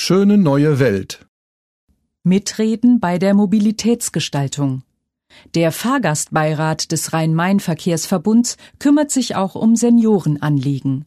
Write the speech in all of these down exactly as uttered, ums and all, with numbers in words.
Schöne neue Welt. Mitreden bei der Mobilitätsgestaltung. Der Fahrgastbeirat des Rhein-Main-Verkehrsverbunds kümmert sich auch um Seniorenanliegen.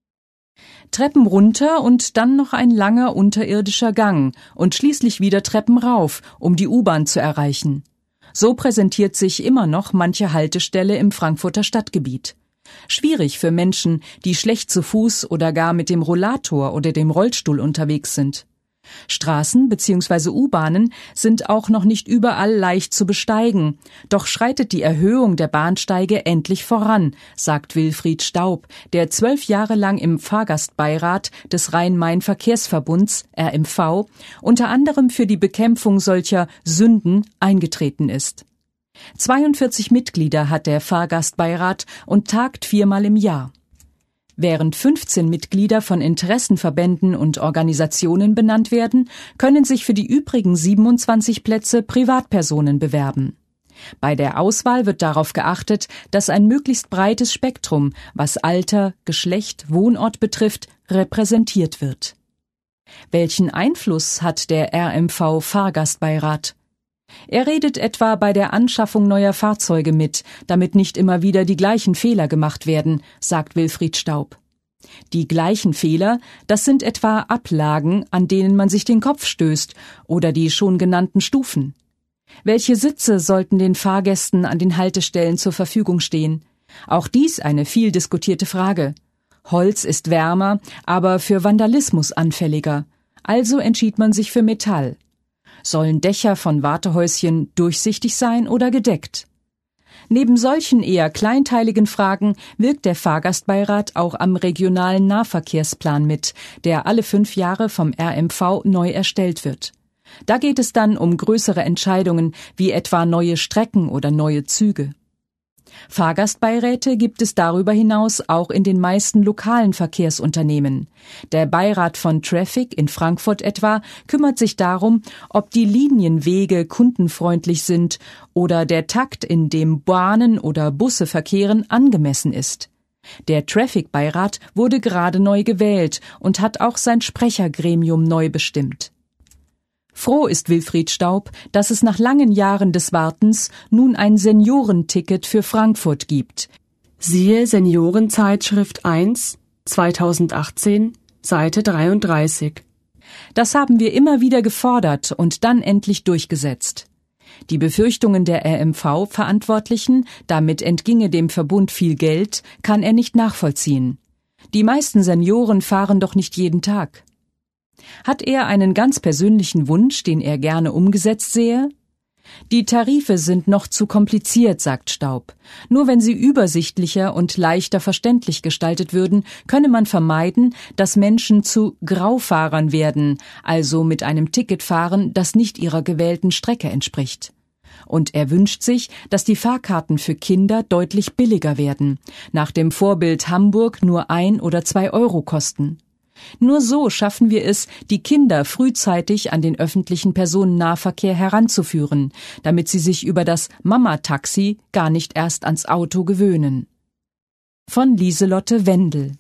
Treppen runter und dann noch ein langer unterirdischer Gang und schließlich wieder Treppen rauf, um die U-Bahn zu erreichen. So präsentiert sich immer noch manche Haltestelle im Frankfurter Stadtgebiet. Schwierig für Menschen, die schlecht zu Fuß oder gar mit dem Rollator oder dem Rollstuhl unterwegs sind. Straßen bzw. U-Bahnen sind auch noch nicht überall leicht zu besteigen. Doch schreitet die Erhöhung der Bahnsteige endlich voran, sagt Wilfried Staub, der zwölf Jahre lang im Fahrgastbeirat des Rhein-Main-Verkehrsverbunds R M V unter anderem für die Bekämpfung solcher Sünden eingetreten ist. zweiundvierzig Mitglieder hat der Fahrgastbeirat und tagt viermal im Jahr. Während fünfzehn Mitglieder von Interessenverbänden und Organisationen benannt werden, können sich für die übrigen siebenundzwanzig Plätze Privatpersonen bewerben. Bei der Auswahl wird darauf geachtet, dass ein möglichst breites Spektrum, was Alter, Geschlecht, Wohnort betrifft, repräsentiert wird. Welchen Einfluss hat der R M V-Fahrgastbeirat? Er redet etwa bei der Anschaffung neuer Fahrzeuge mit, damit nicht immer wieder die gleichen Fehler gemacht werden, sagt Wilfried Staub. Die gleichen Fehler, das sind etwa Ablagen, an denen man sich den Kopf stößt, oder die schon genannten Stufen. Welche Sitze sollten den Fahrgästen an den Haltestellen zur Verfügung stehen? Auch dies eine viel diskutierte Frage. Holz ist wärmer, aber für Vandalismus anfälliger. Also entschied man sich für Metall. Sollen Dächer von Wartehäuschen durchsichtig sein oder gedeckt? Neben solchen eher kleinteiligen Fragen wirkt der Fahrgastbeirat auch am regionalen Nahverkehrsplan mit, der alle fünf Jahre vom R M V neu erstellt wird. Da geht es dann um größere Entscheidungen, wie etwa neue Strecken oder neue Züge. Fahrgastbeiräte gibt es darüber hinaus auch in den meisten lokalen Verkehrsunternehmen. Der Beirat von Traffic in Frankfurt etwa kümmert sich darum, ob die Linienwege kundenfreundlich sind oder der Takt, in dem Bahnen oder Busse verkehren, angemessen ist. Der Traffic-Beirat wurde gerade neu gewählt und hat auch sein Sprechergremium neu bestimmt. Froh ist Wilfried Staub, dass es nach langen Jahren des Wartens nun ein Seniorenticket für Frankfurt gibt. Siehe Seniorenzeitschrift eins, zweitausendachtzehn, Seite dreiunddreißig. Das haben wir immer wieder gefordert und dann endlich durchgesetzt. Die Befürchtungen der R M V-Verantwortlichen, damit entginge dem Verbund viel Geld, kann er nicht nachvollziehen. Die meisten Senioren fahren doch nicht jeden Tag. Hat er einen ganz persönlichen Wunsch, den er gerne umgesetzt sähe? Die Tarife sind noch zu kompliziert, sagt Staub. Nur wenn sie übersichtlicher und leichter verständlich gestaltet würden, könne man vermeiden, dass Menschen zu Graufahrern werden, also mit einem Ticket fahren, das nicht ihrer gewählten Strecke entspricht. Und er wünscht sich, dass die Fahrkarten für Kinder deutlich billiger werden, nach dem Vorbild Hamburg nur ein oder zwei Euro kosten. Nur so schaffen wir es, die Kinder frühzeitig an den öffentlichen Personennahverkehr heranzuführen, damit sie sich über das Mama-Taxi gar nicht erst ans Auto gewöhnen. Von Lieselotte Wendel.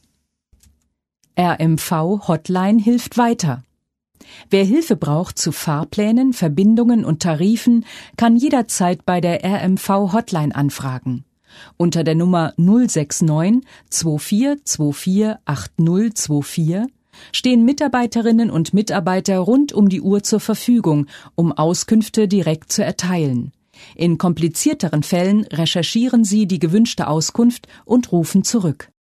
R M V-Hotline hilft weiter. Wer Hilfe braucht zu Fahrplänen, Verbindungen und Tarifen, kann jederzeit bei der R M V-Hotline anfragen. Unter der Nummer null sechs neun zwei vier zwei vier acht null zwei vier stehen Mitarbeiterinnen und Mitarbeiter rund um die Uhr zur Verfügung, um Auskünfte direkt zu erteilen. In komplizierteren Fällen recherchieren sie die gewünschte Auskunft und rufen zurück.